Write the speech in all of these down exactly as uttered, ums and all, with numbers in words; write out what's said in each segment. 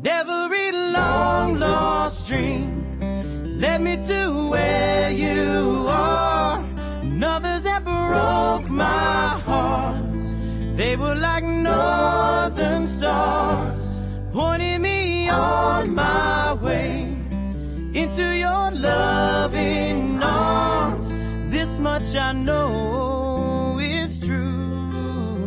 And every long lost dream led me to where you are. And others that broke my heart, they were like northern stars, pointing me on my way into your loving arms. This much I know is true,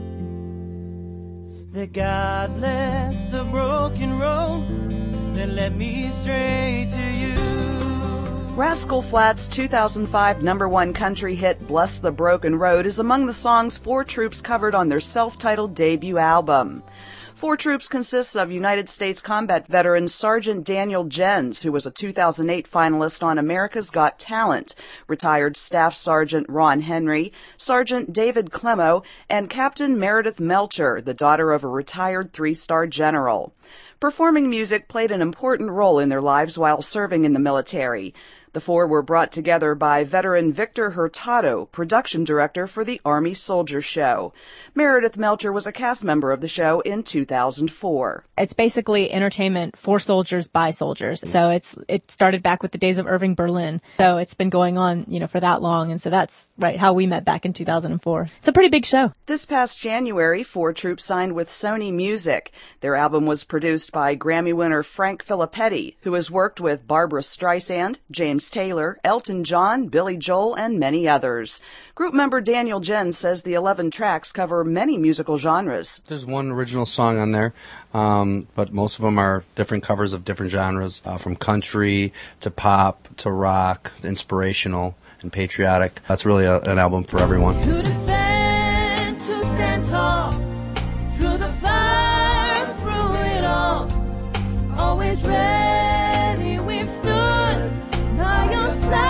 that God bless the broken road that led me straight to you. Rascal Flatts' two thousand five number one country hit Bless the Broken Road is among the songs Four Troops covered on their self-titled debut album. Four Troops consists of United States combat veteran Sergeant Daniel Jens, who was a two thousand eight finalist on America's Got Talent, retired Staff Sergeant Ron Henry, Sergeant David Clemmo, and Captain Meredith Melcher, the daughter of a retired three-star general. Performing music played an important role in their lives while serving in the military. The four were brought together by veteran Victor Hurtado, production director for the Army Soldier Show. Meredith Melcher was a cast member of the show in two thousand four. It's basically entertainment for soldiers by soldiers. So it's it started back with the days of Irving Berlin. So it's been going on, you know, for that long. And so that's right how we met back in two thousand four. It's a pretty big show. This past January, Four Troops signed with Sony Music. Their album was produced by Grammy winner Frank Filippetti, who has worked with Barbra Streisand, James Taylor, Elton John, Billy Joel, and many others. Group member Daniel Jens says the eleven tracks cover many musical genres. There's one original song on there, um, but most of them are different covers of different genres, uh, from country to pop to rock, inspirational and patriotic. That's really a, an album for everyone. To defend, to stand tall, through the fire, through it all, always ready, we've stood by your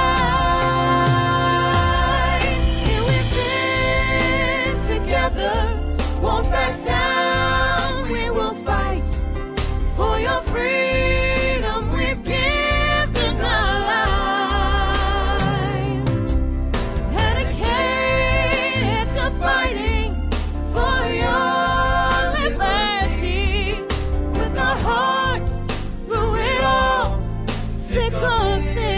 side. Here we've been together, won't back down, we will fight for your freedom. We've given our lives, dedicated to fighting for your liberty, with our hearts through it all, thick or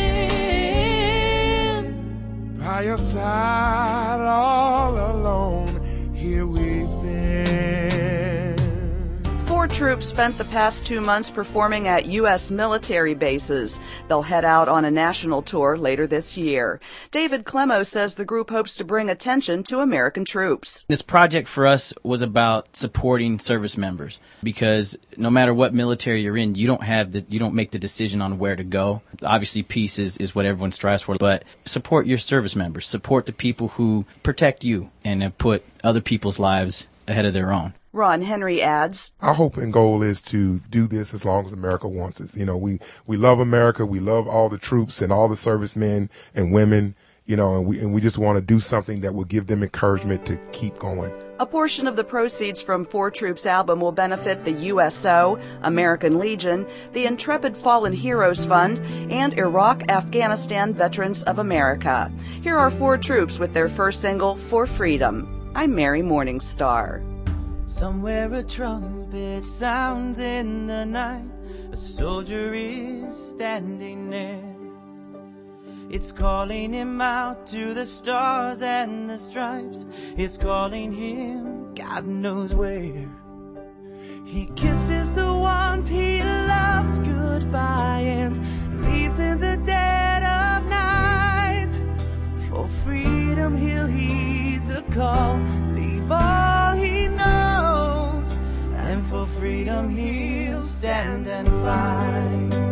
thin. By your side all alone, here we've been. Four Troops spent the past two months performing at U S military bases. They'll head out on a national tour later this year. David Clemmo says the group hopes to bring attention to American troops. This project for us was about supporting service members, because no matter what military you're in, you don't have the, you don't make the decision on where to go. Obviously, peace is, is what everyone strives for, but support your service members. Support the people who protect you and have put other people's lives ahead of their own. Ron Henry adds, Our hope and goal is to do this as long as America wants us. You know, we, we love America. We love all the troops and all the servicemen and women, you know, and we, and we just want to do something that will give them encouragement to keep going. A portion of the proceeds from Four Troops' album will benefit the U S O, American Legion, the Intrepid Fallen Heroes Fund, and Iraq-Afghanistan Veterans of America. Here are Four Troops with their first single, For Freedom. I'm Mary Morningstar. Somewhere a trumpet sounds in the night, a soldier is standing there. It's calling him out to the stars and the stripes. It's calling him God knows where. He kisses the ones he loves goodbye and leaves in the dead of night. For freedom he'll heed the call, leave all he knows, and for freedom he'll stand and fight.